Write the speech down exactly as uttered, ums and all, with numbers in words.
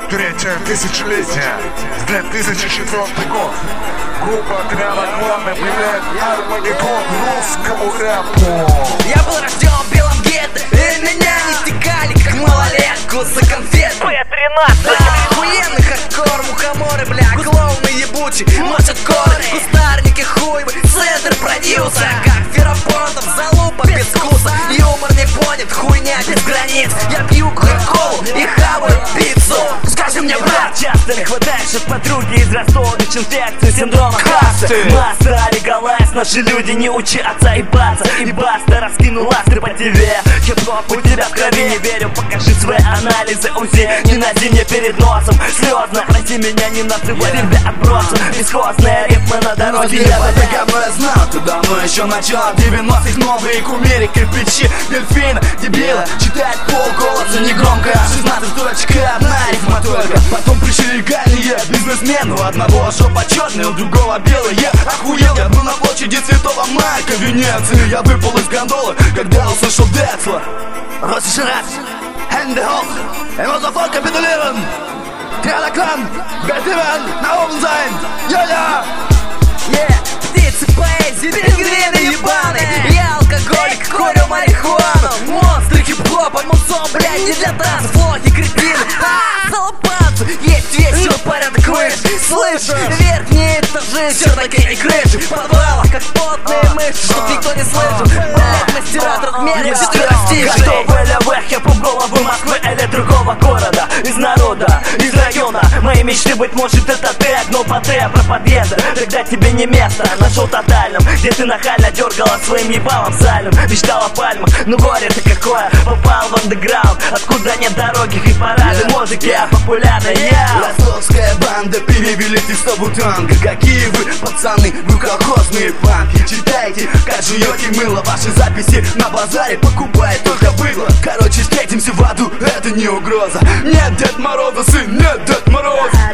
Третье тысячелетие, две тысячи четвёртый год. Группа отряда «Главный» объявляет Армагеддон русскому рэпу. Я был рожден в белом гетто, и меня не стекали, как малолетку за конфеты. пэ тринадцать, да, охуенный хардкор, мухоморы, бля, клоуны ебучий, мочат коры, кустарники, хуй, центр продюсера, как ферапонтов, залупа без вкуса. Юмор не понят, хуйня без границ. Я пью кока-колу и хаваю пиццу. Скажи мне, брат, часто не хватаешь от подруги из Ростова, инфекции, синдрома кассы. Масса легалайз, наши люди не учатся и баться, и баста раскинул ластры по ТВ. Хип-хоп у тебя в крови, не верю, покажи свои анализы УЗИ. Не носи мне перед носом, слезно, прости меня, не называй тебя отбросом. Бесхозные ритмы на дороге. Я это говно я знал, ты давно еще начало девяностых. Новые кумиры, кирпичи, дельфины, дебилы. Читать полголоса негромко, шестнадцать дурачка, одна рифма только. Потом пришли легальные бизнесмены, у одного жопа черная, у другого белые. Охуел, я был на площади Святого Марка в Венеции. Я выпал из гондолы, когда услышал Децла. Российский раз, Hände hoch, er muss sofort kapitulieren. Kleiner Clan, Batman, nach oben sein, ja, ja. Yeah, птицы поэзии, пингвины ебаные. Я алкоголик, курю марихуану. Монстры хип-хопа, мусор, блядь, не для танца. Флохи, кретины, а, залупанцы. Есть весело, порядок выше. Слышь, верхние этажи, чердаки и крыши. В подвалах, как потные мыши, чтоб никто не слышал. Блядь, мастера трехмерных четверостишей. Что в ЛВ, хип-хоп головы Москвы или другого города. Из народа, из района. Мои мечты, быть может, это ты. Огнул по Т, про подъезды. Тогда тебе не место, нашел тотальном, где ты нахально дергала своим ебалом сальным. Мечтал о пальмах, ну горе-то какое. Попал в андеграунд, откуда нет дороги. Хит-парады, музыки, а популярная yeah. Ростовская банда, перевели из бутанга. Какие вы, пацаны, вы колхозные панки. Читайте, как жуете мыло. Ваши записи на базаре покупает только быдло. Короче, встретимся в аду, это не угроза. Нет Дед Мороза, сын, нет Дед Мороза.